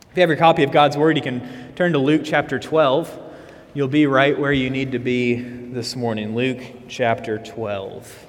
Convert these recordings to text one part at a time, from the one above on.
If you have your copy of God's Word, you can turn to Luke chapter 12. You'll be right where you need to be this morning. Luke chapter 12.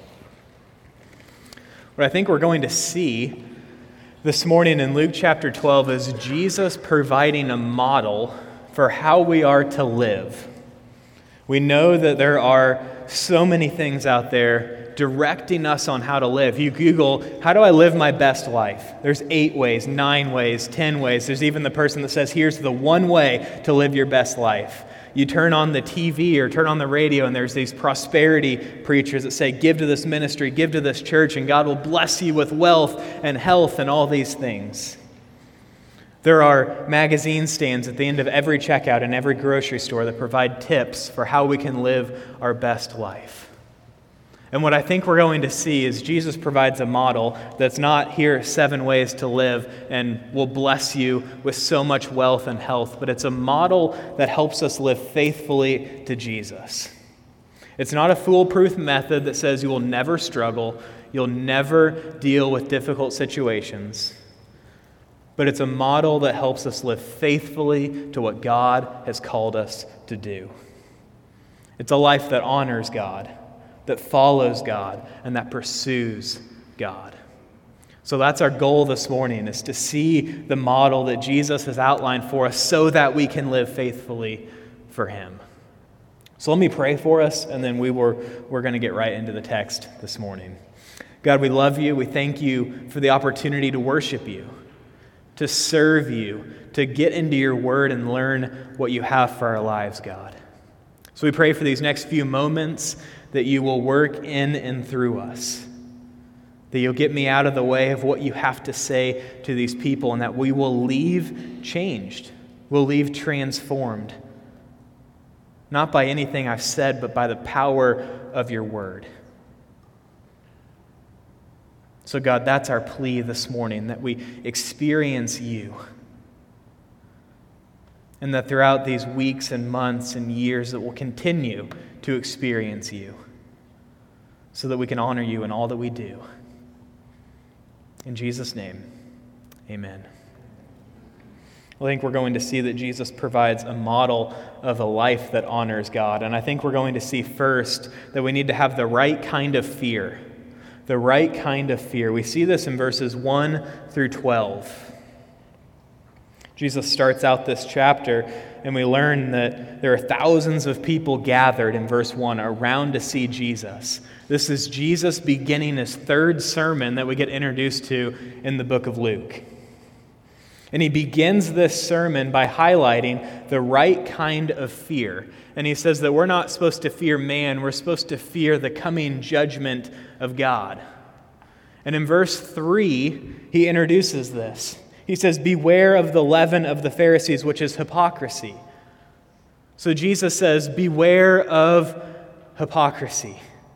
What I think we're going to see this morning in Luke chapter 12 is Jesus providing a model for how we are to live. We know that there are so many things out there directing us on how to live. You Google, how do I live my best life? There's 8 ways, 9 ways, 10 ways. There's even the person that says, here's the one way to live your best life. You turn on the TV or turn on the radio, and there's these prosperity preachers that say, give to this ministry, give to this church, and God will bless you with wealth and health and all these things. There are magazine stands at the end of every checkout in every grocery store that provide tips for how we can live our best life. And what I think we're going to see is Jesus provides a model that's not here are 7 ways to live and will bless you with so much wealth and health, but it's a model that helps us live faithfully to Jesus. It's not a foolproof method that says you will never struggle, you'll never deal with difficult situations, but it's a model that helps us live faithfully to what God has called us to do. It's a life that honors God, that follows God, and that pursues God. So that's our goal this morning, is to see the model that Jesus has outlined for us so that we can live faithfully for Him. So let me pray for us, and then we're going to get right into the text this morning. God, we love you. We thank you for the opportunity to worship you, to serve you, to get into your word and learn what you have for our lives, God. So we pray for these next few moments that you will work in and through us, that you'll get me out of the way of what you have to say to these people, and that we will leave changed, we'll leave transformed, not by anything I've said, but by the power of your word. So God, that's our plea this morning, that we experience you, and that throughout these weeks and months and years that we'll continue to experience you, so that we can honor you in all that we do. In Jesus' name, amen. I think we're going to see that Jesus provides a model of a life that honors God. And I think we're going to see first that we need to have the right kind of fear. The right kind of fear. We see this in verses 1 through 12. Jesus starts out this chapter, and we learn that there are thousands of people gathered in verse 1 around to see Jesus. This is Jesus beginning his 3rd sermon that we get introduced to in the book of Luke. And he begins this sermon by highlighting the right kind of fear. And he says that we're not supposed to fear man, we're supposed to fear the coming judgment of God. And in verse 3, he introduces this. He says, beware of the leaven of the Pharisees, which is hypocrisy. So Jesus says, beware of hypocrisy.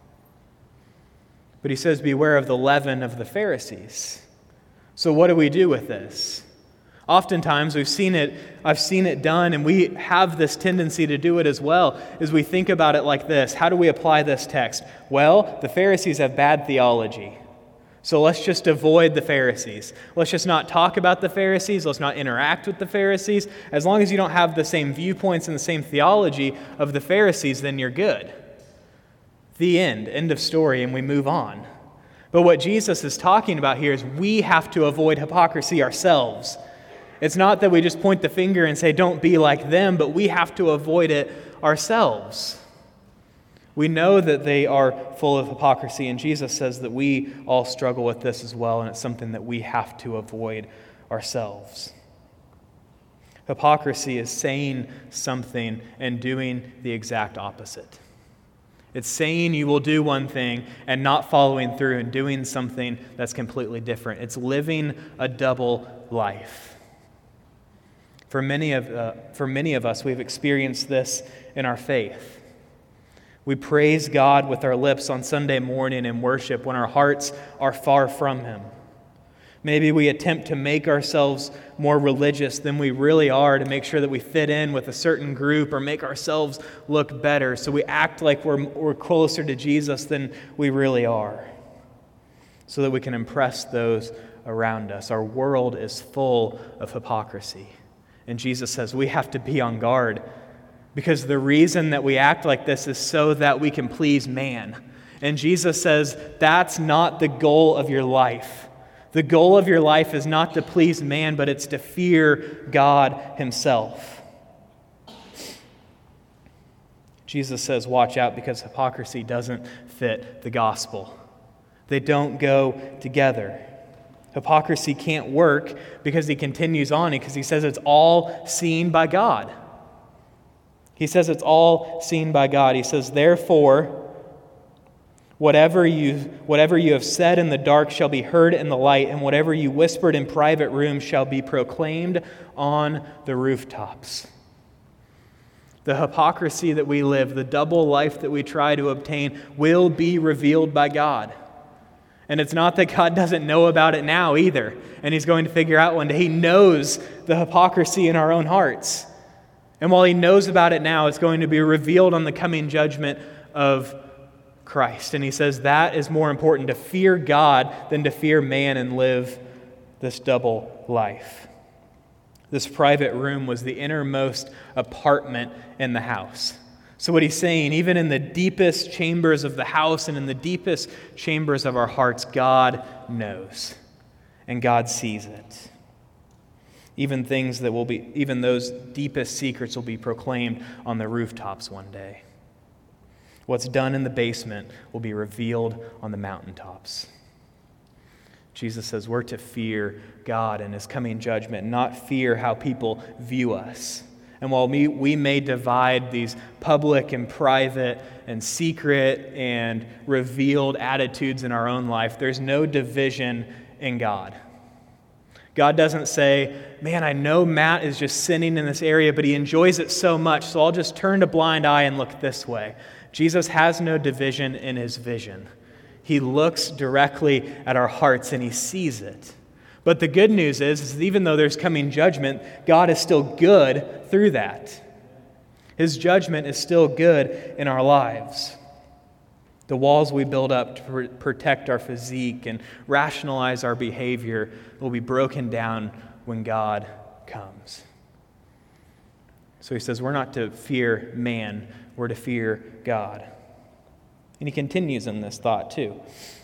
But he says, beware of the leaven of the Pharisees. So what do we do with this? Oftentimes I've seen it done, and we have this tendency to do it as well, is we think about it like this. How do we apply this text? Well, the Pharisees have bad theology. So let's just avoid the Pharisees. Let's just not talk about the Pharisees. Let's not interact with the Pharisees. As long as you don't have the same viewpoints and the same theology of the Pharisees, then you're good. The end. End of story, and we move on. But what Jesus is talking about here is we have to avoid hypocrisy ourselves. It's not that we just point the finger and say, don't be like them, but we have to avoid it ourselves. We know that they are full of hypocrisy, and Jesus says that we all struggle with this as well, and it's something that we have to avoid ourselves. Hypocrisy is saying something and doing the exact opposite. It's saying you will do one thing and not following through and doing something that's completely different. It's living a double life. For many of us, we've experienced this in our faith. We praise God with our lips on Sunday morning in worship when our hearts are far from Him. Maybe we attempt to make ourselves more religious than we really are to make sure that we fit in with a certain group or make ourselves look better. So we act like we're closer to Jesus than we really are, so that we can impress those around us. Our world is full of hypocrisy. And Jesus says we have to be on guard because the reason that we act like this is so that we can please man. And Jesus says that's not the goal of your life. The goal of your life is not to please man, but it's to fear God himself. Jesus says, watch out because hypocrisy doesn't fit the gospel. They don't go together. Hypocrisy can't work because he continues on, because he says it's all seen by God. He says it's all seen by God. He says, therefore, whatever you have said in the dark shall be heard in the light, and whatever you whispered in private rooms shall be proclaimed on the rooftops. The hypocrisy that we live, the double life that we try to obtain, will be revealed by God. And it's not that God doesn't know about it now either, and he's going to figure out one day. He knows the hypocrisy in our own hearts. And while he knows about it now, it's going to be revealed on the coming judgment of Christ. And he says that is more important, to fear God than to fear man and live this double life. This private room was the innermost apartment in the house. So what he's saying, even in the deepest chambers of the house and in the deepest chambers of our hearts, God knows and God sees it. Even those deepest secrets will be proclaimed on the rooftops one day. What's done in the basement will be revealed on the mountaintops. Jesus says we're to fear God and his coming judgment, not fear how people view us. And while we may divide these public and private and secret and revealed attitudes in our own life, there's no division in God. God doesn't say, man, I know Matt is just sinning in this area, but he enjoys it so much, so I'll just turn a blind eye and look this way. Jesus has no division in his vision. He looks directly at our hearts and he sees it. But the good news is even though there's coming judgment, God is still good through that. His judgment is still good in our lives. The walls we build up to protect our physique and rationalize our behavior will be broken down when God comes. So he says we're not to fear man, we're to fear God. And he continues in this thought too.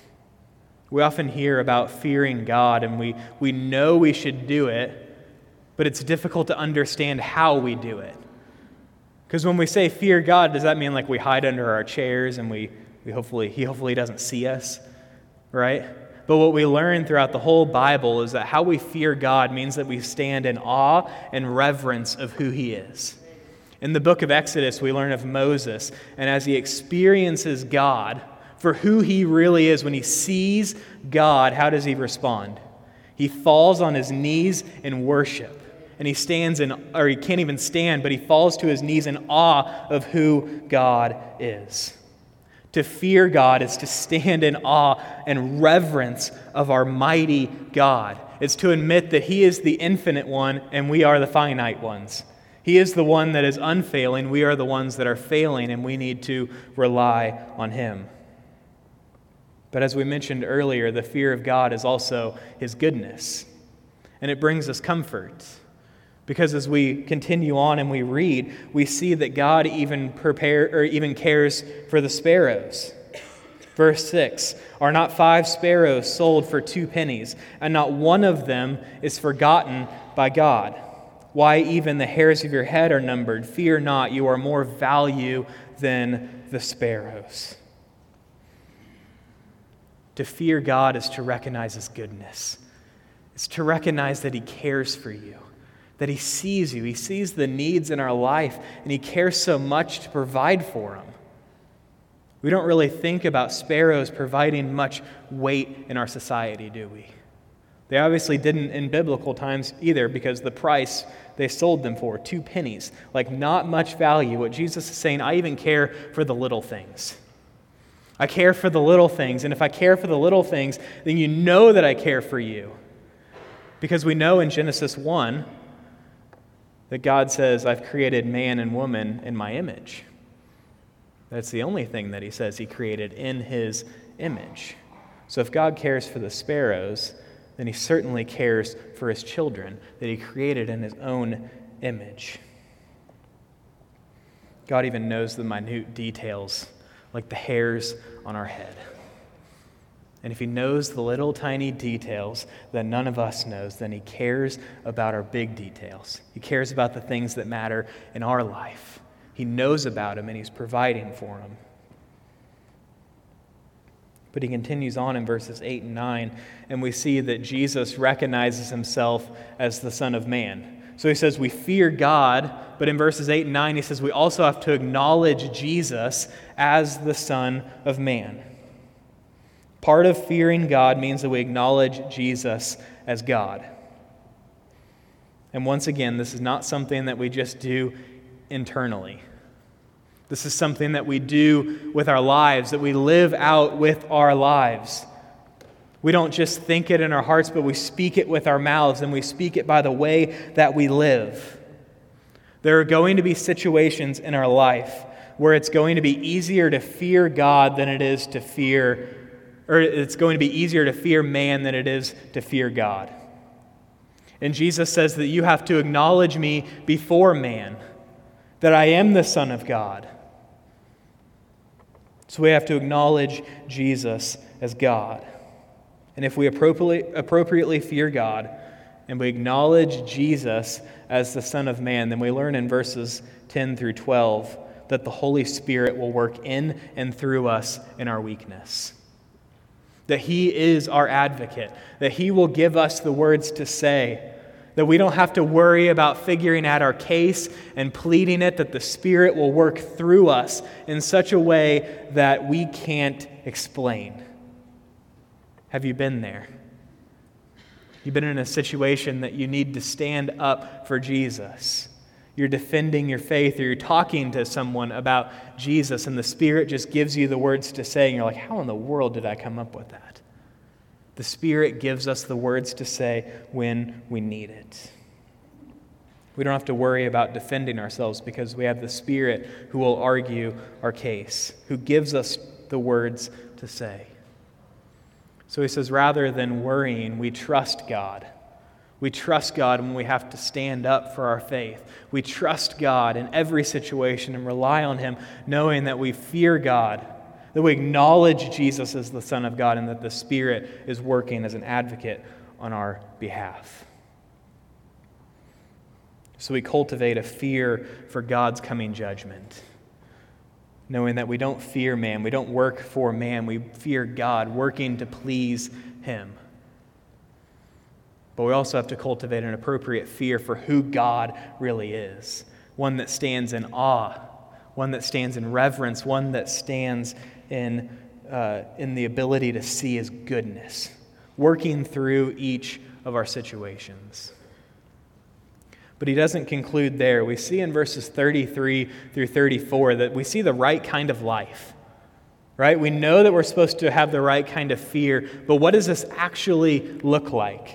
We often hear about fearing God, and we know we should do it, but it's difficult to understand how we do it. Because when we say fear God, does that mean like we hide under our chairs and he hopefully doesn't see us, right? But what we learn throughout the whole Bible is that how we fear God means that we stand in awe and reverence of who he is. In the book of Exodus, we learn of Moses, and as he experiences God for who he really is, when he sees God, how does he respond? He falls on his knees in worship. And he he can't even stand, but he falls to his knees in awe of who God is. To fear God is to stand in awe and reverence of our mighty God. It's to admit that he is the infinite one and we are the finite ones. He is the one that is unfailing. We are the ones that are failing, and we need to rely on him. But as we mentioned earlier, the fear of God is also his goodness. And it brings us comfort. Because as we continue on and we read, we see that God even cares for the sparrows. Verse 6, are not 5 sparrows sold for 2 pennies, and not one of them is forgotten by God? Why, even the hairs of your head are numbered. Fear not, you are more value than the sparrows. To fear God is to recognize his goodness. It's to recognize that he cares for you, that he sees you. He sees the needs in our life, and he cares so much to provide for them. We don't really think about sparrows providing much weight in our society, do we? They obviously didn't in biblical times either, because the price they sold them for, 2 pennies, like not much value. What Jesus is saying, I even care for the little things. I care for the little things, and if I care for the little things, then you know that I care for you. Because we know in Genesis 1 that God says, I've created man and woman in my image. That's the only thing that he says he created in his image. So if God cares for the sparrows, then he certainly cares for his children that he created in his own image. God even knows the minute details, like the hairs on our head. And if he knows the little tiny details that none of us knows, then he cares about our big details. He cares about the things that matter in our life. He knows about them and he's providing for them. But he continues on in verses 8 and 9, and we see that Jesus recognizes himself as the Son of Man. So he says we fear God, but in verses 8 and 9 he says we also have to acknowledge Jesus as the Son of Man. Part of fearing God means that we acknowledge Jesus as God. And once again, this is not something that we just do internally. This is something that we do with our lives, that we live out with our lives. We don't just think it in our hearts, but we speak it with our mouths, and we speak it by the way that we live. There are going to be situations in our life where it's going to be easier to fear God than it is to fear, or it's going to be easier to fear man than it is to fear God. And Jesus says that you have to acknowledge me before man, that I am the Son of God. So we have to acknowledge Jesus as God. And if we appropriately fear God and we acknowledge Jesus as the Son of Man, then we learn in verses 10 through 12 that the Holy Spirit will work in and through us in our weakness. That he is our advocate, that he will give us the words to say, that we don't have to worry about figuring out our case and pleading it, that the Spirit will work through us in such a way that we can't explain. Have you been there? You've been in a situation that you need to stand up for Jesus. You're defending your faith, or you're talking to someone about Jesus, and the Spirit just gives you the words to say, and you're like, how in the world did I come up with that? The Spirit gives us the words to say when we need it. We don't have to worry about defending ourselves because we have the Spirit who will argue our case, who gives us the words to say. So he says, rather than worrying, we trust God. We trust God when we have to stand up for our faith. We trust God in every situation and rely on him, knowing that we fear God, that we acknowledge Jesus as the Son of God, and that the Spirit is working as an advocate on our behalf. So we cultivate a fear for God's coming judgment, knowing that we don't fear man, we don't work for man, we fear God, working to please him. But we also have to cultivate an appropriate fear for who God really is, one that stands in awe, one that stands in reverence, one that stands in the ability to see his goodness, working through each of our situations. But he doesn't conclude there. We see in verses 33 through 34 that we see the right kind of life, right? We know that we're supposed to have the right kind of fear, but what does this actually look like?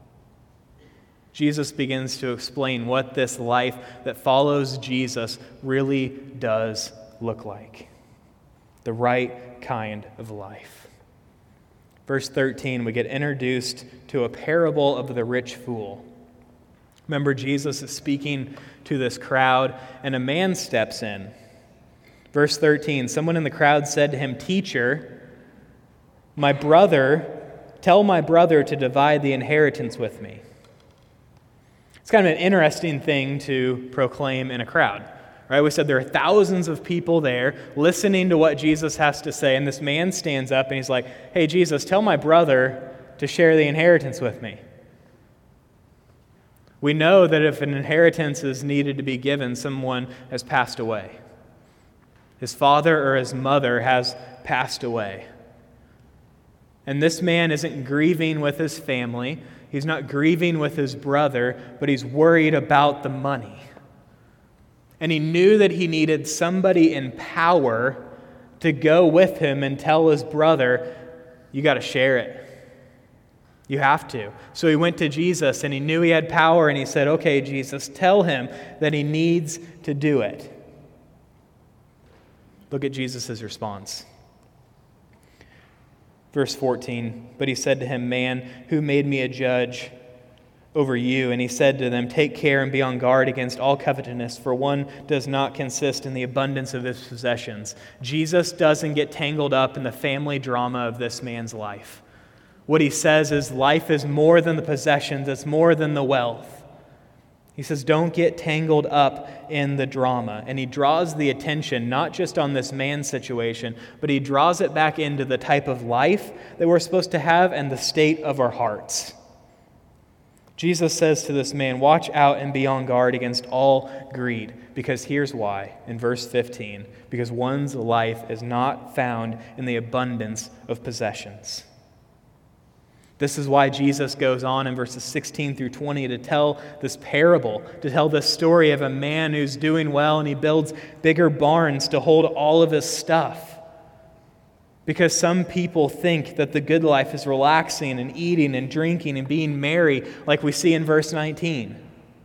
Jesus begins to explain what this life that follows Jesus really does look like. The right kind of life. Verse 13, we get introduced to a parable of the rich fool. Remember, Jesus is speaking to this crowd, and a man steps in. Verse 13, someone in the crowd said to him, "Teacher, tell my brother to divide the inheritance with me." It's kind of an interesting thing to proclaim in a crowd. Right? We said there are thousands of people there listening to what Jesus has to say, and this man stands up and he's like, "Hey, Jesus, tell my brother to share the inheritance with me." We know that if an inheritance is needed to be given, someone has passed away. His father or his mother has passed away. And this man isn't grieving with his family. He's not grieving with his brother, but he's worried about the money. And he knew that he needed somebody in power to go with him and tell his brother, "You got to share it. You have to." So he went to Jesus and he knew he had power, and he said, "Okay, Jesus, tell him that he needs to do it." Look at Jesus' response. Verse 14, but he said to him, "Man, who made me a judge over you. And he said to them, take care and be on guard against all covetousness, for one does not consist in the abundance of his possessions. Jesus doesn't get tangled up in the family drama of this man's life. What he says is life is more than the possessions, it's more than the wealth. He says, don't get tangled up in the drama. And he draws the attention not just on this man's situation, but he draws it back into the type of life that we're supposed to have and the state of our hearts. Jesus says to this man, watch out and be on guard against all greed, because here's why, in verse 15, because one's life is not found in the abundance of possessions. This is why Jesus goes on in verses 16 through 20 to tell this parable, to tell this story of a man who's doing well and he builds bigger barns to hold all of his stuff. Because some people think that the good life is relaxing and eating and drinking and being merry, like we see in verse 19.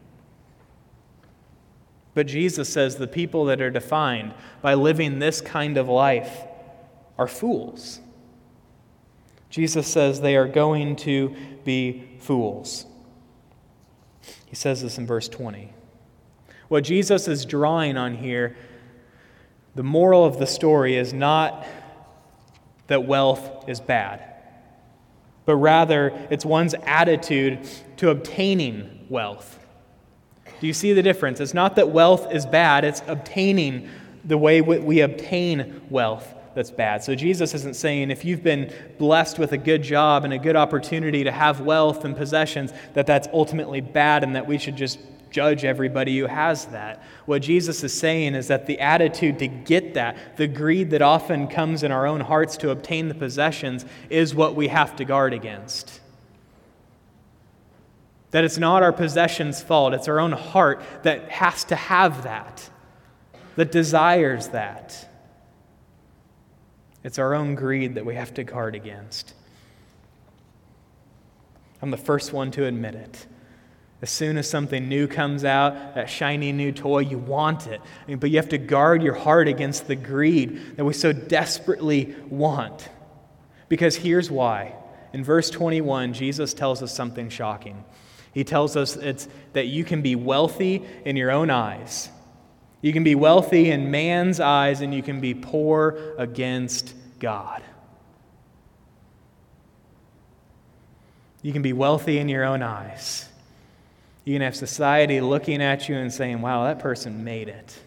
But Jesus says the people that are defined by living this kind of life are fools. Jesus says they are going to be fools. He says this in verse 20. What Jesus is drawing on here, the moral of the story is not that wealth is bad, but rather it's one's attitude to obtaining wealth. Do you see the difference? It's not that wealth is bad, it's obtaining the way we obtain wealth that's bad. So Jesus isn't saying if you've been blessed with a good job and a good opportunity to have wealth and possessions, that that's ultimately bad and that we should just judge everybody who has that. What Jesus is saying is that the attitude to get that, the greed that often comes in our own hearts to obtain the possessions, is what we have to guard against. That it's not our possessions' fault, it's our own heart that has to have that desires that. It's our own greed that we have to guard against. I'm the first one to admit it. As soon as something new comes out, that shiny new toy, you want it. But you have to guard your heart against the greed that we so desperately want. Because here's why. In verse 21, Jesus tells us something shocking. He tells us that you can be wealthy in your own eyes. You can be wealthy in man's eyes, and you can be poor against God. You can be wealthy in your own eyes. You can have society looking at you and saying, wow, that person made it.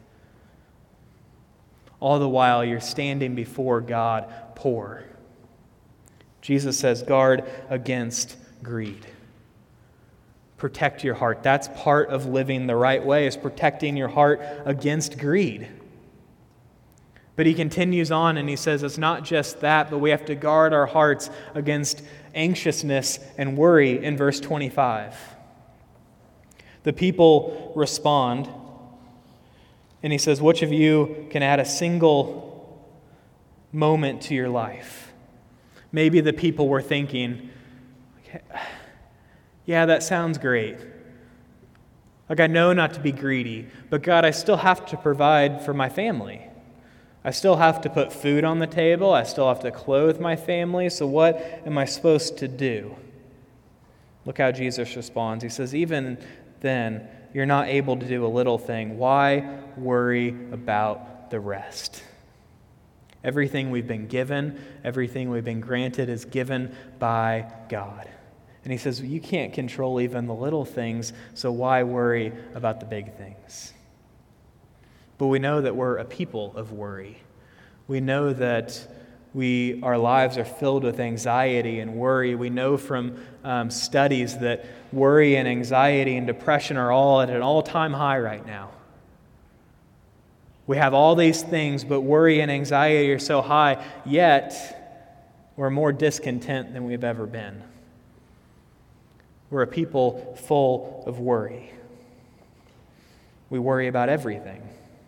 All the while, you're standing before God poor. Jesus says, guard against greed. Protect your heart. That's part of living the right way, is protecting your heart against greed. But he continues on and he says it's not just that, but we have to guard our hearts against anxiousness and worry in verse 25. The people respond, and he says, which of you can add a single moment to your life? Maybe the people were thinking, yeah, that sounds great. Like, I know not to be greedy, but God, I still have to provide for my family. I still have to put food on the table. I still have to clothe my family. So what am I supposed to do? Look how Jesus responds. He says, even then, you're not able to do a little thing. Why worry about the rest? Everything we've been given, everything we've been granted is given by God. And he says, you can't control even the little things, so why worry about the big things? But we know that we're a people of worry. We know that our lives are filled with anxiety and worry. We know from studies that worry and anxiety and depression are all at an all-time high right now. We have all these things, but worry and anxiety are so high, yet we're more discontent than we've ever been. We're a people full of worry. We worry about everything.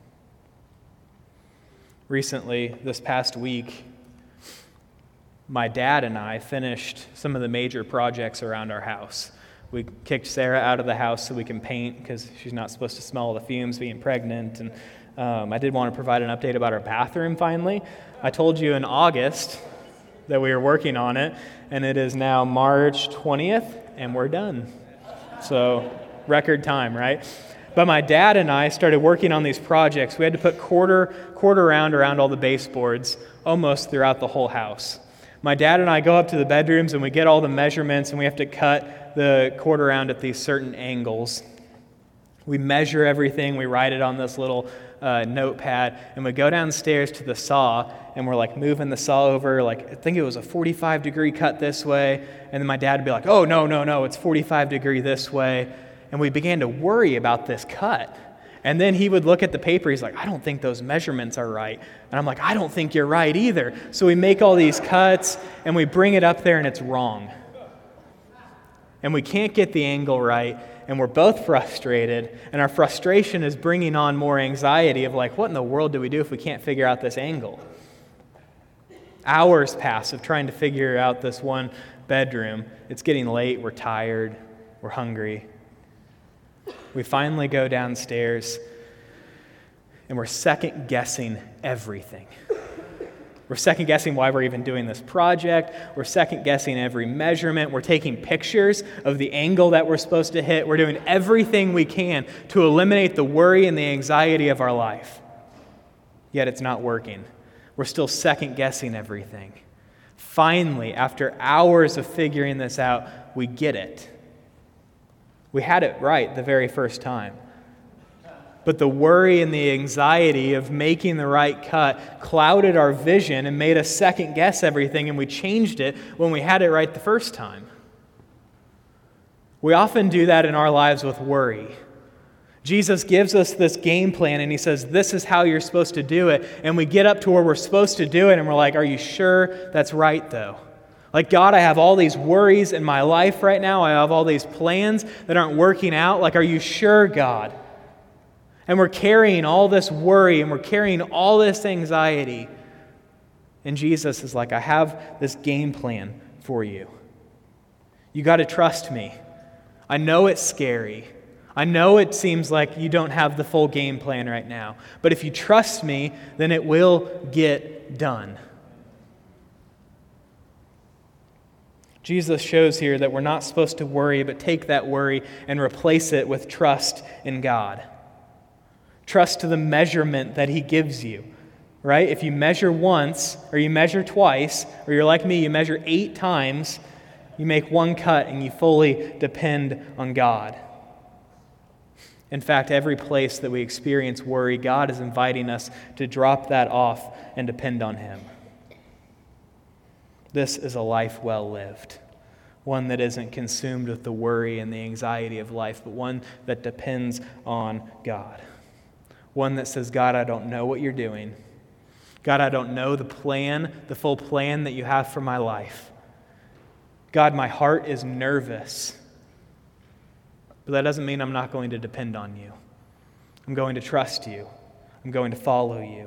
Recently, this past week, my dad and I finished some of the major projects around our house. We kicked Sarah out of the house so we can paint because she's not supposed to smell the fumes being pregnant. And I did want to provide an update about our bathroom finally. I told you in August that we were working on it, and it is now March 20th, and we're done. So record time, right? But my dad and I started working on these projects. We had to put quarter round around all the baseboards, almost throughout the whole house. My dad and I go up to the bedrooms and we get all the measurements and we have to cut the quarter round at these certain angles. We measure everything, we write it on this little notepad, and we go downstairs to the saw, and we're like moving the saw over, like I think it was a 45-degree cut this way, and then my dad would be like, oh, no, it's 45-degree this way, and we began to worry about this cut. And then he would look at the paper, he's like, I don't think those measurements are right. And I'm like, I don't think you're right either. So we make all these cuts, and we bring it up there, and it's wrong. And we can't get the angle right, and we're both frustrated, and our frustration is bringing on more anxiety of like, what in the world do we do if we can't figure out this angle? Hours pass of trying to figure out this one bedroom. It's getting late, we're tired, we're hungry. We finally go downstairs, and we're second-guessing everything. We're second-guessing why we're even doing this project. We're second-guessing every measurement. We're taking pictures of the angle that we're supposed to hit. We're doing everything we can to eliminate the worry and the anxiety of our life. Yet it's not working. We're still second-guessing everything. Finally, after hours of figuring this out, we get it. We had it right the very first time. But the worry and the anxiety of making the right cut clouded our vision and made us second guess everything, and we changed it when we had it right the first time. We often do that in our lives with worry. Jesus gives us this game plan, and he says, this is how you're supposed to do it. And we get up to where we're supposed to do it, and we're like, are you sure that's right, though? Like, God, I have all these worries in my life right now. I have all these plans that aren't working out. Like, are you sure, God? And we're carrying all this worry and we're carrying all this anxiety. And Jesus is like, I have this game plan for you. You got to trust me. I know it's scary. I know it seems like you don't have the full game plan right now. But if you trust me, then it will get done. Jesus shows here that we're not supposed to worry, but take that worry and replace it with trust in God. Trust to the measurement that he gives you, right? If you measure once, or you measure twice, or you're like me, you measure 8 times, you make one cut and you fully depend on God. In fact, every place that we experience worry, God is inviting us to drop that off and depend on him. This is a life well lived, one that isn't consumed with the worry and the anxiety of life, but one that depends on God. One that says, God, I don't know what you're doing. God, I don't know the plan, the full plan that you have for my life. God, my heart is nervous. But that doesn't mean I'm not going to depend on you. I'm going to trust you. I'm going to follow you.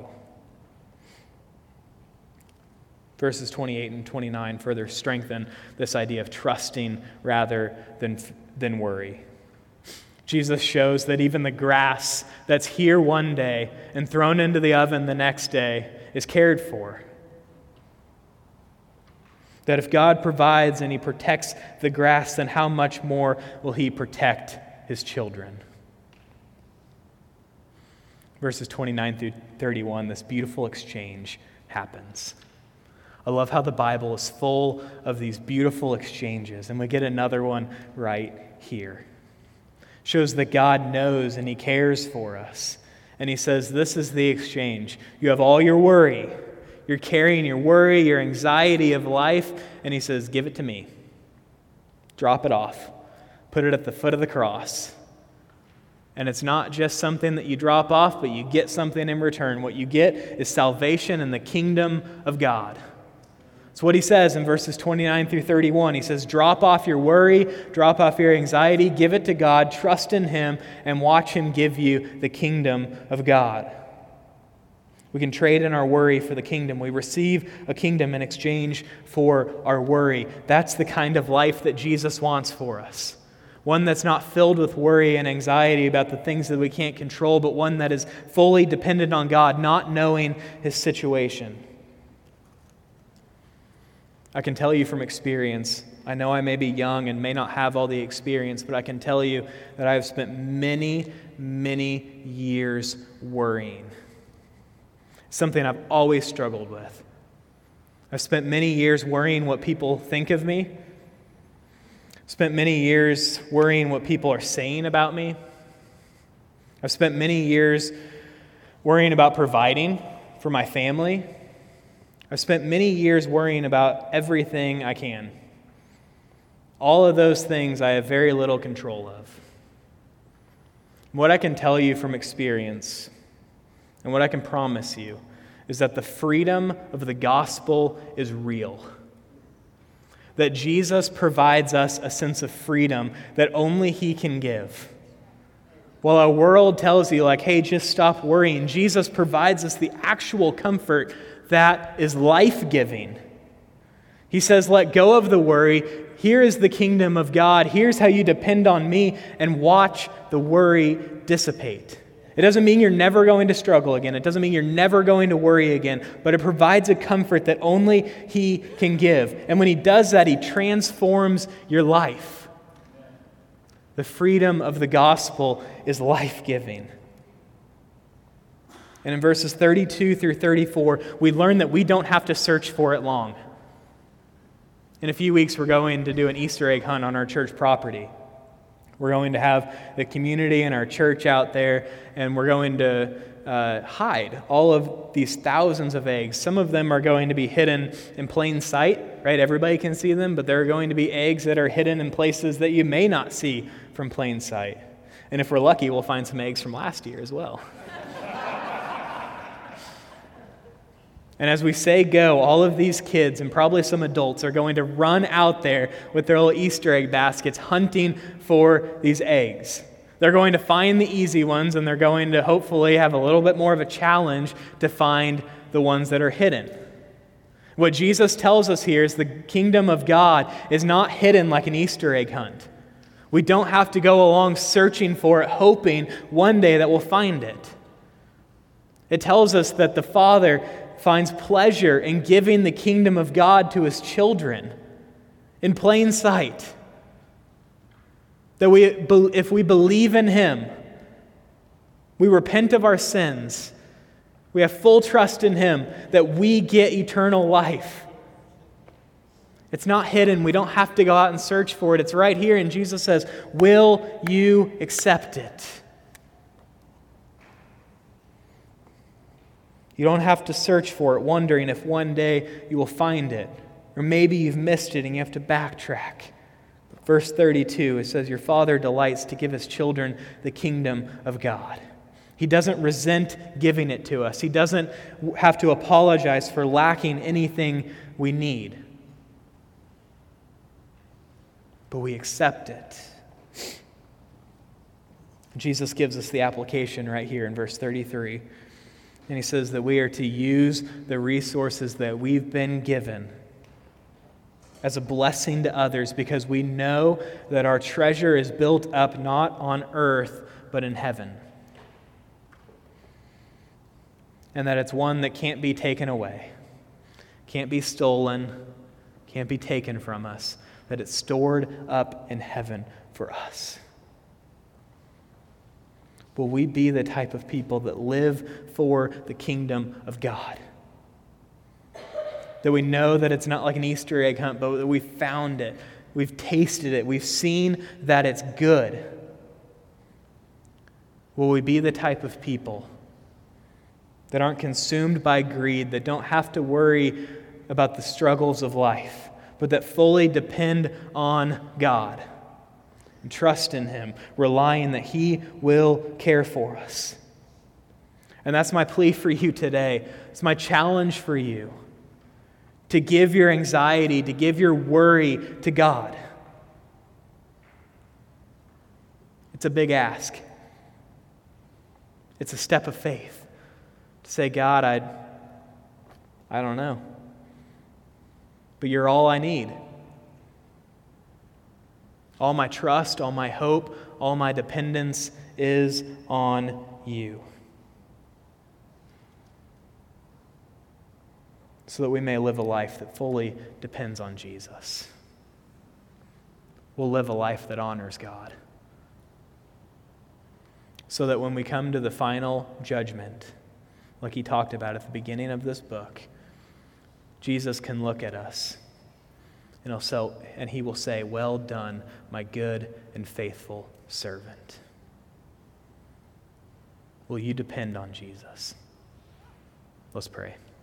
Verses 28 and 29 further strengthen this idea of trusting rather than worry. Jesus shows that even the grass that's here one day and thrown into the oven the next day is cared for. That if God provides and he protects the grass, then how much more will he protect his children? Verses 29 through 31, this beautiful exchange happens. I love how the Bible is full of these beautiful exchanges, and we get another one right here. Shows that God knows and he cares for us. And he says, this is the exchange. You have all your worry. You're carrying your worry, your anxiety of life, and he says, give it to me. Drop it off. Put it at the foot of the cross. And it's not just something that you drop off, but you get something in return. What you get is salvation and the kingdom of God. It's what he says in verses 29 through 31. He says, drop off your worry, drop off your anxiety, give it to God, trust in him, and watch him give you the kingdom of God. We can trade in our worry for the kingdom. We receive a kingdom in exchange for our worry. That's the kind of life that Jesus wants for us. One that's not filled with worry and anxiety about the things that we can't control, but one that is fully dependent on God, not knowing his situation. I can tell you from experience, I know I may be young and may not have all the experience, but I can tell you that I have spent many, many years worrying. Something I've always struggled with. I've spent many years worrying what people think of me. Spent many years worrying what people are saying about me. I've spent many years worrying about providing for my family. I've spent many years worrying about everything I can. All of those things I have very little control of. What I can tell you from experience, and what I can promise you, is that the freedom of the gospel is real. That Jesus provides us a sense of freedom that only He can give. While our world tells you, like, hey, just stop worrying, Jesus provides us the actual comfort that is life-giving. He says, let go of the worry. Here is the kingdom of God. Here's how you depend on me and watch the worry dissipate. It doesn't mean you're never going to struggle again. It doesn't mean you're never going to worry again. But it provides a comfort that only He can give. And when He does that, He transforms your life. The freedom of the gospel is life-giving. And in verses 32 through 34, we learn that we don't have to search for it long. In a few weeks, we're going to do an Easter egg hunt on our church property. We're going to have the community and our church out there, and we're going to hide all of these thousands of eggs. Some of them are going to be hidden in plain sight, right? Everybody can see them, but there are going to be eggs that are hidden in places that you may not see from plain sight. And if we're lucky, we'll find some eggs from last year as well. And as we say go, all of these kids and probably some adults are going to run out there with their little Easter egg baskets hunting for these eggs. They're going to find the easy ones, and they're going to hopefully have a little bit more of a challenge to find the ones that are hidden. What Jesus tells us here is the kingdom of God is not hidden like an Easter egg hunt. We don't have to go along searching for it, hoping one day that we'll find it. It tells us that the Father finds pleasure in giving the kingdom of God to His children in plain sight. That if we believe in Him, we repent of our sins, we have full trust in Him, that we get eternal life. It's not hidden. We don't have to go out and search for it. It's right here, and Jesus says, will you accept it? You don't have to search for it, wondering if one day you will find it. Or maybe you've missed it and you have to backtrack. But verse 32, it says, your Father delights to give His children the kingdom of God. He doesn't resent giving it to us. He doesn't have to apologize for lacking anything we need. But we accept it. Jesus gives us the application right here in verse 33. And He says that we are to use the resources that we've been given as a blessing to others, because we know that our treasure is built up not on earth, but in heaven. And that it's one that can't be taken away, can't be stolen, can't be taken from us, that it's stored up in heaven for us. Will we be the type of people that live for the kingdom of God? That we know that it's not like an Easter egg hunt, but that we've found it, we've tasted it, we've seen that it's good. Will we be the type of people that aren't consumed by greed, that don't have to worry about the struggles of life, but that fully depend on God? And trust in Him, relying that He will care for us. And that's my plea for you today. It's my challenge for you to give your anxiety, to give your worry to God. It's a big ask. It's a step of faith to say, God, I don't know, but You're all I need. All my trust, all my hope, all my dependence is on You. so that we may live a life that fully depends on Jesus. We'll live a life that honors God, so that when we come to the final judgment, like he talked about at the beginning of this book, Jesus can look at us and he will say, "Well done, my good and faithful servant." Will you depend on Jesus? Let's pray.